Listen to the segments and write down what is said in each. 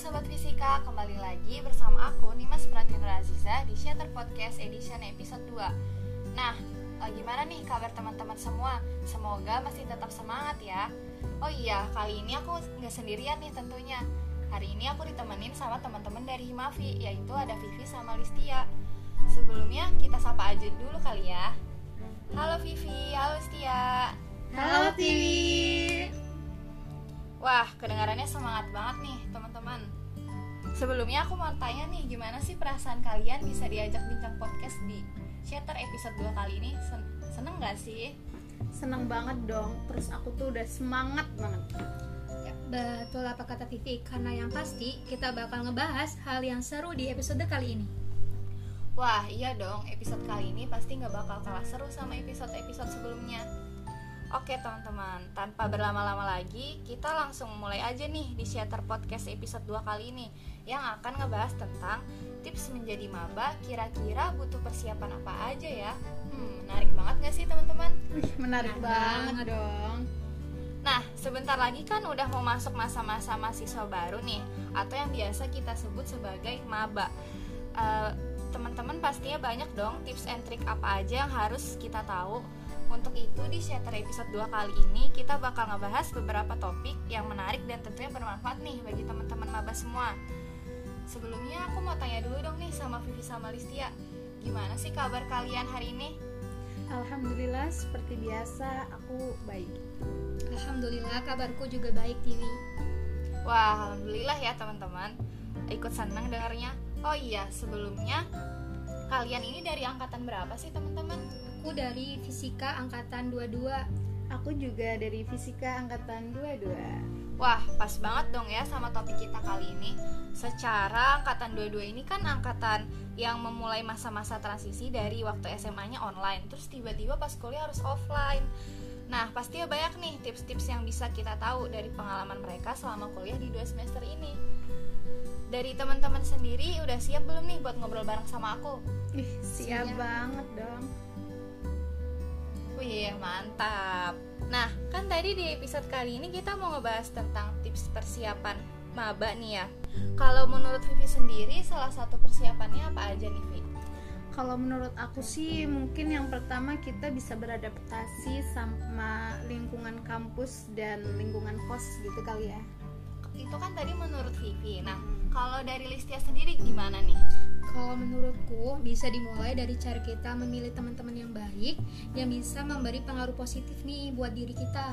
Sobat Fisika, kembali lagi bersama aku Nimas Pratiendra Aziza di Shatter Podcast Edition episode 2. Nah, gimana nih kabar teman-teman semua? Semoga masih tetap semangat ya. Oh iya, kali ini aku nggak sendirian nih tentunya. Hari ini aku ditemenin sama teman-teman dari Himavi, yaitu ada Vivi sama Listia. Sebelumnya kita sapa aja dulu kali ya. Halo Vivi, halo Listia. Halo Tiwi. Wah, kedengarannya semangat banget nih teman-teman. Sebelumnya aku mau tanya nih, gimana sih perasaan kalian bisa diajak bincang podcast di Shatter episode 2 kali ini? Seneng gak sih? Seneng banget dong, terus aku tuh udah semangat banget. Ya, betul apa kata Vivi, karena yang pasti kita bakal ngebahas hal yang seru di episode kali ini. Wah, iya dong, episode kali ini pasti gak bakal kalah seru sama episode-episode sebelumnya. Oke teman-teman, tanpa berlama-lama lagi, kita langsung mulai aja nih di Shatter Podcast episode 2 kali ini, yang akan ngebahas tentang tips menjadi maba, kira-kira butuh persiapan apa aja ya? Menarik banget gak sih teman-teman? Menarik banget dong. Nah, sebentar lagi kan udah mau masuk masa-masa mahasiswa baru nih, atau yang biasa kita sebut sebagai maba. Teman-teman pastinya banyak dong tips and trick apa aja yang harus kita tahu. Untuk itu di Shatter episode 2 kali ini kita bakal ngebahas beberapa topik yang menarik dan tentunya bermanfaat nih bagi teman-teman maba semua. Sebelumnya aku mau tanya dulu dong nih sama Vivi sama Listia, gimana sih kabar kalian hari ini? Alhamdulillah, seperti biasa aku baik. Alhamdulillah kabarku juga baik Tiwi. Wah, alhamdulillah ya teman-teman, ikut senang dengarnya. Oh iya, sebelumnya kalian ini dari angkatan berapa sih teman-teman? Aku dari Fisika angkatan 22. Aku juga dari Fisika angkatan 22. Wah, pas banget dong ya sama topik kita kali ini. Secara angkatan 22 ini kan angkatan yang memulai masa-masa transisi dari waktu SMA-nya online, terus tiba-tiba pas kuliah harus offline. Nah, pasti ya banyak nih tips-tips yang bisa kita tahu dari pengalaman mereka selama kuliah di 2 semester ini. Dari teman-teman sendiri udah siap belum nih buat ngobrol bareng sama aku? Siap banget dong. Wih, mantap. Nah, kan tadi di episode kali ini kita mau ngebahas tentang tips persiapan maba nih ya. Kalau menurut Vivi sendiri, salah satu persiapannya apa aja nih, Vivi? Kalau menurut aku sih mungkin yang pertama kita bisa beradaptasi sama lingkungan kampus dan lingkungan kos gitu kali ya. Itu kan tadi menurut Vivi. Nah, kalau dari Listia sendiri gimana nih? Kalau menurutku bisa dimulai dari cara kita memilih teman-teman yang baik, yang bisa memberi pengaruh positif nih buat diri kita.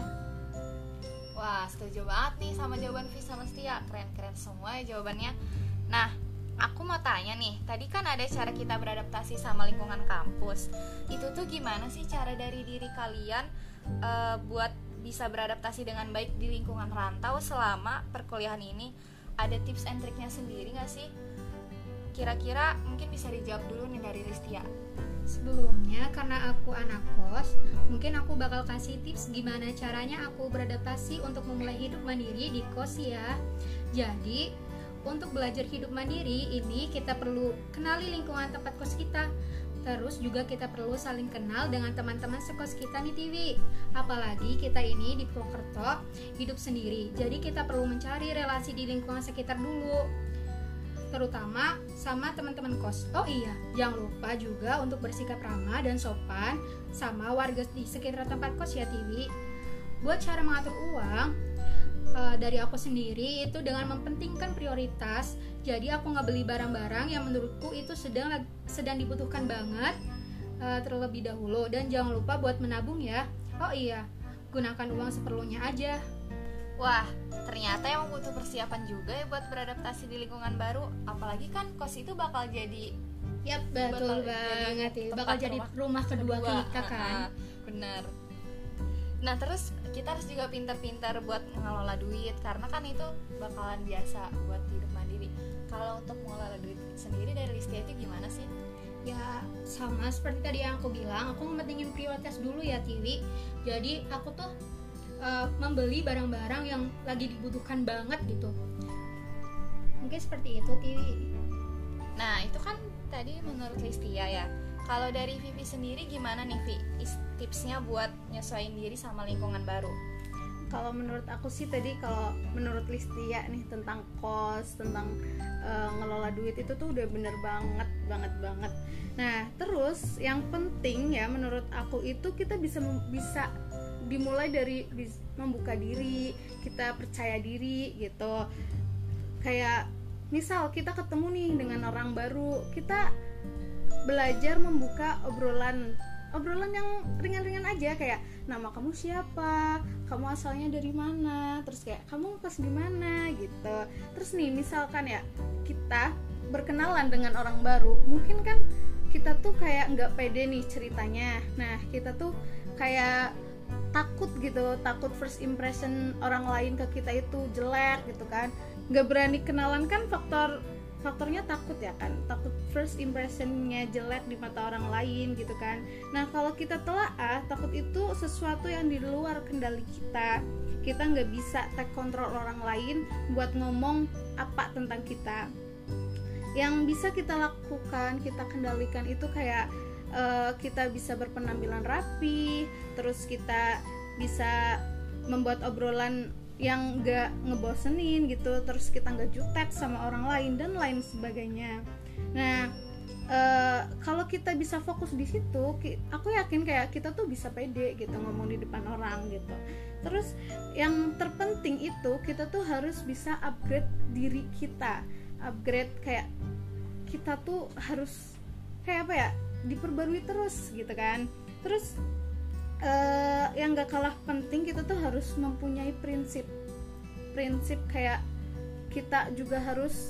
Wah, setuju banget nih sama jawaban Vivi sama Listia. Keren-keren semua ya jawabannya. Nah, aku mau tanya nih, tadi kan ada cara kita beradaptasi sama lingkungan kampus. Itu tuh gimana sih cara dari diri kalian buat bisa beradaptasi dengan baik di lingkungan rantau selama perkuliahan ini? Ada tips and triknya sendiri gak sih? Kira-kira mungkin bisa dijawab dulu nih dari Listia. Sebelumnya, karena aku anak kos, mungkin aku bakal kasih tips gimana caranya aku beradaptasi untuk memulai hidup mandiri di kos ya. Jadi, untuk belajar hidup mandiri ini kita perlu kenali lingkungan tempat kos kita. Terus juga kita perlu saling kenal dengan teman-teman sekos kita nih Tiwi. Apalagi kita ini di Purwokerto hidup sendiri, jadi kita perlu mencari relasi di lingkungan sekitar dulu, terutama sama teman-teman kos. Oh iya, jangan lupa juga untuk bersikap ramah dan sopan sama warga di sekitar tempat kos ya Tiwi. Buat cara mengatur uang, dari aku sendiri itu dengan mempentingkan prioritas. Jadi aku nggak beli barang-barang yang menurutku itu sedang dibutuhkan banget terlebih dahulu. Dan jangan lupa buat menabung ya. Oh iya, gunakan uang seperlunya aja. Wah, ternyata emang butuh persiapan juga ya buat beradaptasi di lingkungan baru. Apalagi kan kos itu bakal jadi Yap, betul banget ya. Bakal jadi rumah kedua kita kan. Bener. Nah, terus kita harus juga pintar-pintar buat mengelola duit, karena kan itu bakalan biasa buat hidup mandiri. Kalau untuk mengelola duit sendiri dari Listia itu gimana sih? Ya sama seperti tadi yang aku bilang, aku mementingin prioritas dulu ya Tiwi. Jadi aku tuh membeli barang-barang yang lagi dibutuhkan banget gitu. Mungkin seperti itu Tiwi. Nah, itu kan tadi menurut Listia ya. Kalau dari Vivi sendiri gimana nih Vi? Tipsnya buat nyesuaiin diri sama lingkungan baru? Kalau menurut aku sih tadi, kalau menurut Listia nih tentang kos, tentang ngelola duit itu tuh udah bener banget. Nah terus yang penting ya menurut aku itu kita bisa dimulai dari membuka diri, kita percaya diri gitu. Kayak misal kita ketemu nih dengan orang baru, kita belajar membuka obrolan yang ringan-ringan aja, kayak nama kamu siapa, kamu asalnya dari mana, terus kayak kamu kos di mana gitu. Terus nih misalkan ya kita berkenalan dengan orang baru, mungkin kan kita tuh kayak nggak pede nih ceritanya. Nah kita tuh kayak takut gitu, takut first impression orang lain ke kita itu jelek gitu kan, nggak berani kenalan kan, faktornya takut ya kan, takut first impressionnya jelek di mata orang lain gitu kan. Nah kalau kita telaah, takut itu sesuatu yang di luar kendali kita nggak bisa take control orang lain buat ngomong apa tentang kita. Yang bisa kita lakukan, kita kendalikan itu kayak kita bisa berpenampilan rapi, terus kita bisa membuat obrolan yang gak ngebosenin gitu, terus kita gak jutek sama orang lain dan lain sebagainya. Nah kalau kita bisa fokus di situ, aku yakin kayak kita tuh bisa pede gitu ngomong di depan orang gitu. Terus yang terpenting itu kita tuh harus bisa upgrade diri kita, upgrade kayak kita tuh harus kayak apa ya, diperbarui terus gitu kan. Terus yang gak kalah penting, kita tuh harus mempunyai prinsip kayak kita juga harus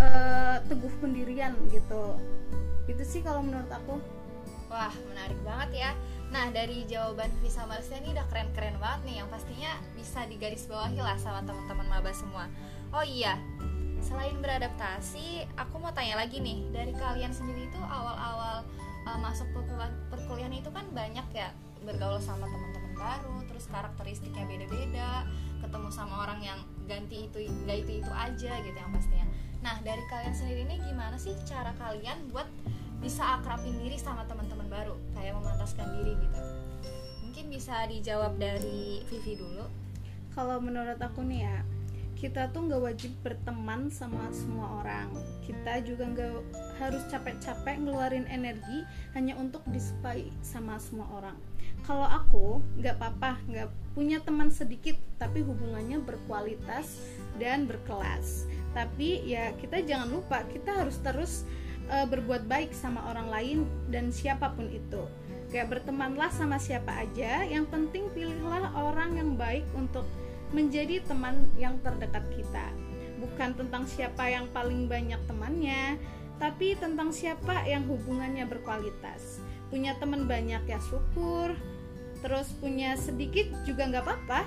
teguh pendirian gitu. Itu sih kalau menurut aku. Wah, menarik banget ya. Nah, dari jawaban Vivi sama Listia ini udah keren-keren banget nih, yang pastinya bisa digarisbawahi lah sama teman-teman maba semua. Oh iya, selain beradaptasi, aku mau tanya lagi nih, dari kalian sendiri itu awal-awal masuk perkuliahan itu kan banyak ya, bergaul sama teman-teman baru, terus karakteristiknya beda-beda, ketemu sama orang yang ganti itu aja gitu yang pastinya. Nah dari kalian sendiri ini gimana sih cara kalian buat bisa akrabin diri sama teman-teman baru, kayak memantaskan diri gitu? Mungkin bisa dijawab dari Vivi dulu. Kalau menurut aku nih ya, kita tuh gak wajib berteman sama semua orang. Kita juga gak harus capek-capek ngeluarin energi hanya untuk disukai sama semua orang. Kalau aku gak apa-apa gak punya teman sedikit, tapi hubungannya berkualitas dan berkelas. Tapi ya kita jangan lupa, kita harus terus berbuat baik sama orang lain dan siapapun itu. Kayak bertemanlah sama siapa aja, yang penting pilihlah orang yang baik untuk menjadi teman yang terdekat kita. Bukan tentang siapa yang paling banyak temannya, tapi tentang siapa yang hubungannya berkualitas. Punya teman banyak ya syukur, terus punya sedikit juga gak apa-apa.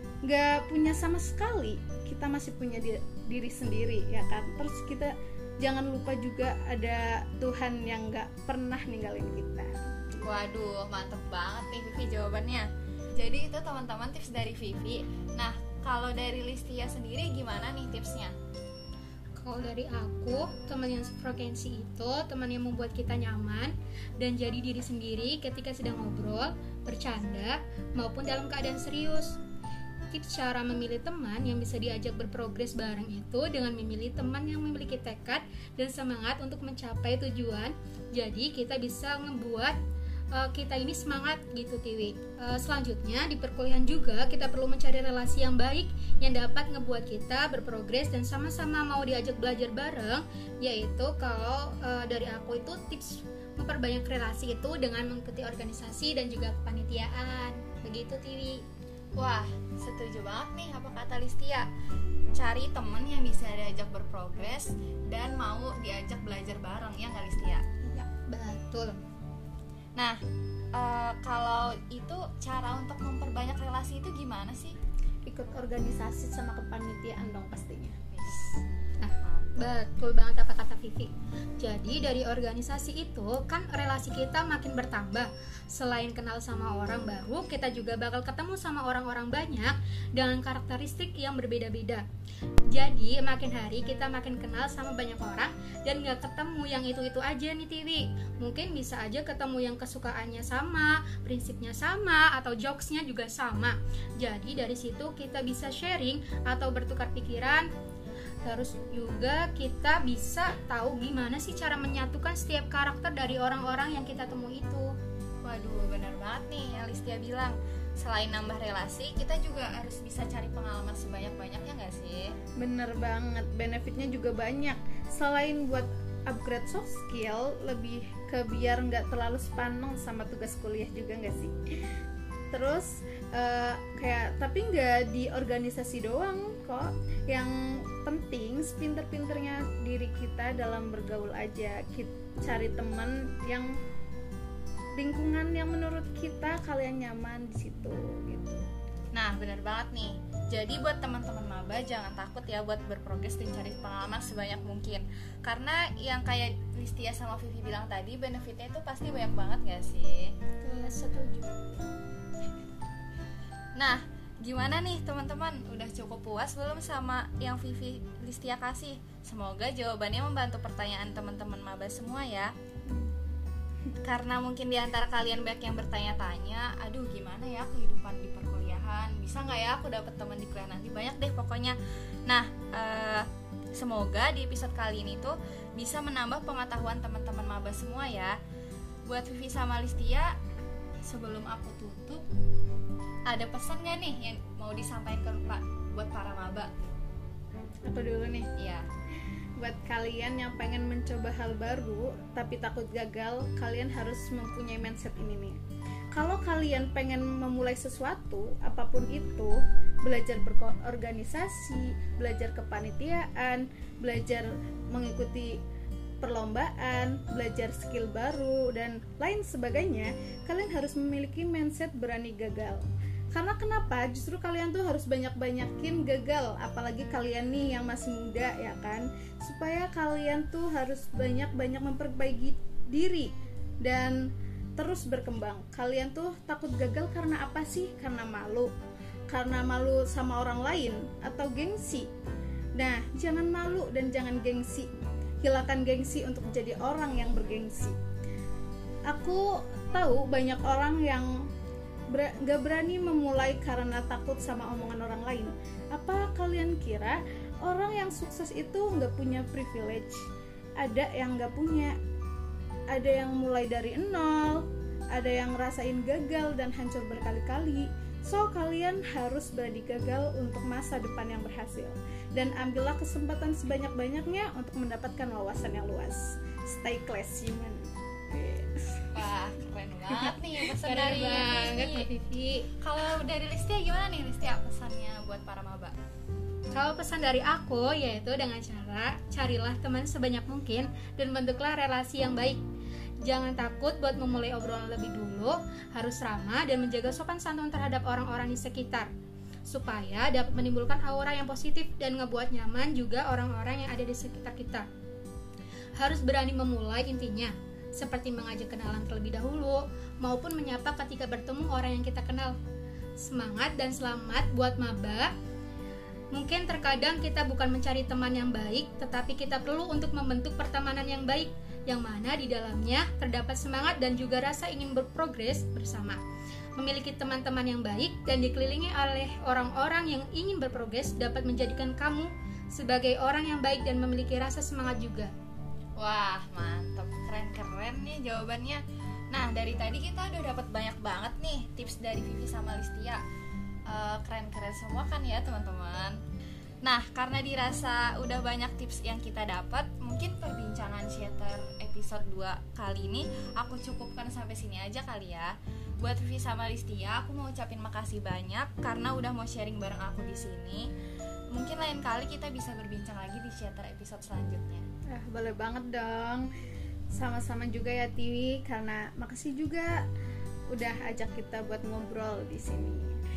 Gak punya sama sekali, kita masih punya diri sendiri ya kan. Terus kita jangan lupa juga ada Tuhan yang gak pernah ninggalin kita. Waduh, mantep banget nih Vivi jawabannya. Jadi itu teman-teman tips dari Vivi. Nah, kalau dari Listia sendiri gimana nih tipsnya? Kalau dari aku, teman yang sefrekuensi itu teman yang membuat kita nyaman dan jadi diri sendiri ketika sedang ngobrol, bercanda, maupun dalam keadaan serius. Tips cara memilih teman yang bisa diajak berprogres bareng itu dengan memilih teman yang memiliki tekad dan semangat untuk mencapai tujuan. Jadi kita bisa membuat kita ini semangat gitu Tiwi. Selanjutnya di perkuliahan juga kita perlu mencari relasi yang baik yang dapat ngebuat kita berprogres dan sama-sama mau diajak belajar bareng. Yaitu kalau dari aku itu tips memperbanyak relasi itu dengan mengikuti organisasi dan juga kepanitiaan. Begitu Tiwi. Wah, setuju banget nih apa kata Listia. Cari temen yang bisa diajak berprogres dan mau diajak belajar bareng, ya nggak Listia? Ya, betul. Nah, kalau itu cara untuk memperbanyak relasi itu gimana sih? Ikut organisasi sama kepanitiaan dong pastinya. Nah, Betul banget apa kata Vivi. Jadi dari organisasi itu kan relasi kita makin bertambah. Selain kenal sama orang baru, kita juga bakal ketemu sama orang-orang banyak dengan karakteristik yang berbeda-beda. Jadi makin hari kita makin kenal sama banyak orang dan gak ketemu yang itu-itu aja nih Tiwi. Mungkin bisa aja ketemu yang kesukaannya sama, prinsipnya sama, atau jokesnya juga sama. Jadi dari situ kita bisa sharing atau bertukar pikiran. Terus juga kita bisa tahu gimana sih cara menyatukan setiap karakter dari orang-orang yang kita temui itu. Waduh, benar banget nih yang Listia bilang. Selain nambah relasi, kita juga harus bisa cari pengalaman sebanyak-banyaknya gak sih? Bener banget, benefitnya juga banyak. Selain buat upgrade soft skill, lebih ke biar nggak terlalu sepaneng sama tugas kuliah juga nggak sih? Terus tapi nggak di organisasi doang kok. Yang penting sepinter-pinternya diri kita dalam bergaul aja. Kita cari teman yang lingkungan yang menurut kita kalian nyaman di situ gitu. Nah, benar banget nih. Jadi buat teman-teman maba jangan takut ya buat berprogres dan cari pengalaman sebanyak mungkin. Karena yang kayak Listia sama Vivi bilang tadi, benefitnya itu pasti banyak banget gak sih? Setuju. Nah, gimana nih teman-teman? Udah cukup puas belum sama yang Vivi Listia kasih? Semoga jawabannya membantu pertanyaan teman-teman maba semua ya. Karena mungkin di antara kalian banyak yang bertanya-tanya, aduh gimana ya kehidupan di perkuliahan, bisa gak ya aku dapet teman di kuliah nanti? Banyak deh pokoknya. Nah, semoga di episode kali ini tuh bisa menambah pengetahuan teman-teman maba semua ya. Buat Vivi sama Listia, sebelum aku tutup, ada pesan gak nih yang mau disampaikan buat para maba? Aku dulu nih. Iya. Buat kalian yang pengen mencoba hal baru tapi takut gagal, kalian harus mempunyai mindset ini nih. Kalau kalian pengen memulai sesuatu, apapun itu, belajar berorganisasi, belajar kepanitiaan, belajar mengikuti perlombaan, belajar skill baru, dan lain sebagainya, kalian harus memiliki mindset berani gagal. Karena kenapa? Justru kalian tuh harus banyak-banyakin gagal, apalagi kalian nih yang masih muda ya kan, supaya kalian tuh harus banyak-banyak memperbaiki diri dan terus berkembang. Kalian tuh takut gagal karena apa sih? Karena malu sama orang lain atau gengsi. Nah, jangan malu dan jangan gengsi. Hilangkan gengsi untuk menjadi orang yang bergengsi. Aku tahu banyak orang yang gak berani memulai karena takut sama omongan orang lain. Apa kalian kira orang yang sukses itu gak punya privilege? Ada yang gak punya. Ada yang mulai dari nol, ada yang ngerasain gagal dan hancur berkali-kali. So, kalian harus berani gagal untuk masa depan yang berhasil. Dan ambillah kesempatan sebanyak-banyaknya untuk mendapatkan wawasan yang luas. Stay class human. Wah, keren banget nih pesan Keren dari banget Vivi. Vivi. Kalau dari Listia gimana nih Listia pesannya buat para maba? Kalau pesan dari aku yaitu dengan cara carilah teman sebanyak mungkin dan bentuklah relasi yang baik. Jangan takut buat memulai obrolan lebih dulu, harus ramah dan menjaga sopan santun terhadap orang-orang di sekitar supaya dapat menimbulkan aura yang positif dan ngebuat nyaman juga orang-orang yang ada di sekitar kita. Harus berani memulai intinya, seperti mengajak kenalan terlebih dahulu maupun menyapa ketika bertemu orang yang kita kenal. Semangat dan selamat buat maba. Mungkin terkadang kita bukan mencari teman yang baik, tetapi kita perlu untuk membentuk pertemanan yang baik, yang mana di dalamnya terdapat semangat dan juga rasa ingin berprogres bersama. Memiliki teman-teman yang baik dan dikelilingi oleh orang-orang yang ingin berprogres dapat menjadikan kamu sebagai orang yang baik dan memiliki rasa semangat juga. Wah, mantap, keren-keren nih jawabannya. Nah, dari tadi kita udah dapat banyak banget nih tips dari Vivi sama Listia. Keren-keren semua kan ya teman-teman. Nah, karena dirasa udah banyak tips yang kita dapat, mungkin perbincangan Shatter episode 2 kali ini aku cukupkan sampai sini aja kali ya. Buat Vivi sama Listia, aku mau ucapin makasih banyak karena udah mau sharing bareng aku di sini. Mungkin lain kali kita bisa berbincang lagi di Shatter episode selanjutnya. Boleh banget dong. Sama-sama juga ya Tiwi, karena makasih juga udah ajak kita buat ngobrol di sini.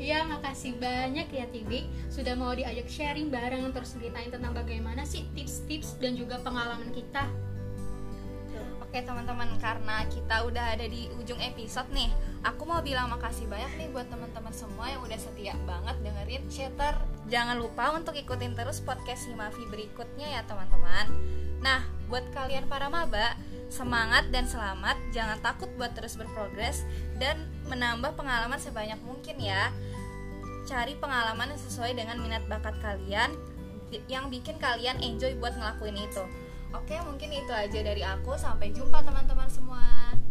Iya, makasih banyak ya Tibi sudah mau diajak sharing bareng, terus ceritain tentang bagaimana sih tips-tips dan juga pengalaman kita. Oke teman-teman, karena kita udah ada di ujung episode nih, aku mau bilang makasih banyak nih buat teman-teman semua yang udah setia banget dengerin Chatter. Jangan lupa untuk ikutin terus podcast Himavi berikutnya ya teman-teman. Nah, buat kalian para maba, semangat dan selamat, jangan takut buat terus berprogres dan menambah pengalaman sebanyak mungkin ya. Cari pengalaman yang sesuai dengan minat bakat kalian, yang bikin kalian enjoy buat ngelakuin itu. Oke, mungkin itu aja dari aku. Sampai jumpa teman-teman semua.